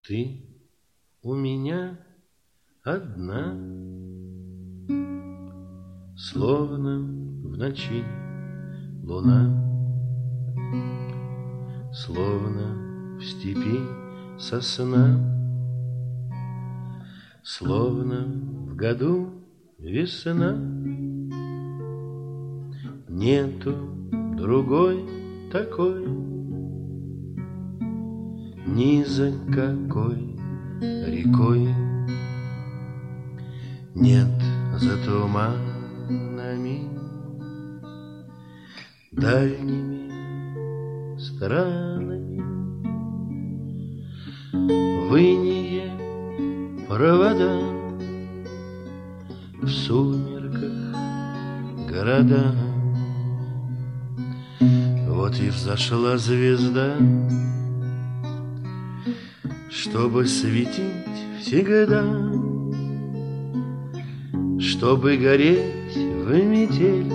Ты у меня одна, словно в ночи луна, словно в степи сосна, словно в году весна. Нету другой такой, ни за какой рекой. Нет за туманами дальними странами в инее провода, в сумерках города. Вот и взошла звезда, чтобы светить всегда, чтобы гореть в метель,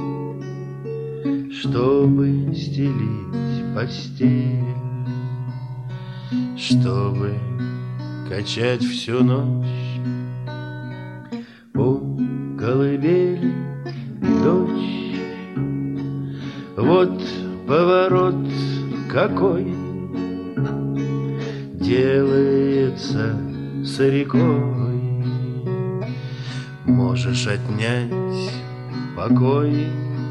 чтобы стелить постель, чтобы качать всю ночь у колыбели дочь. Вот поворот какой делается с рекой. Можешь отнять покой,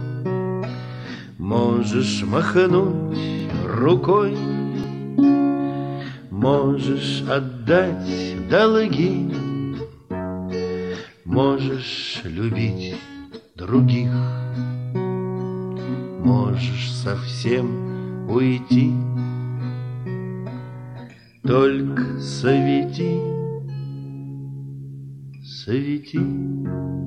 можешь махнуть рукой, можешь отдать долги, можешь любить других, можешь совсем уйти. Только свети, свети.